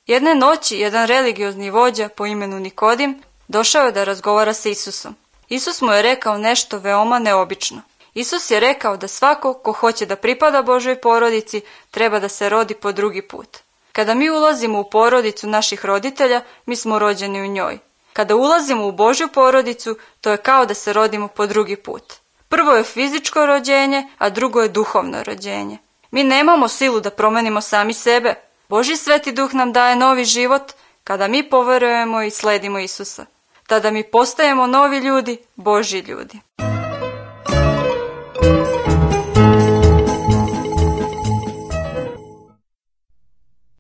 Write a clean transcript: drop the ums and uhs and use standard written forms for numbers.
Jedne noći jedan religiozni vođa po imenu Nikodim došao je da razgovara sa Isusom. Isus mu je rekao nešto veoma neobično. Isus je rekao da svako ko hoće da pripada Božoj porodici treba da se rodi po drugi put. Kada mi ulazimo u porodicu naših roditelja, mi smo rođeni u njoj. Kada ulazimo u Božju porodicu, to je kao da se rodimo po drugi put. Prvo je fizičko rođenje, a drugo je duhovno rođenje. Mi nemamo silu da promenimo sami sebe. Božji Sveti Duh nam daje novi život kada mi poverujemo i sledimo Isusa. Tada mi postajemo novi ljudi, Božji ljudi.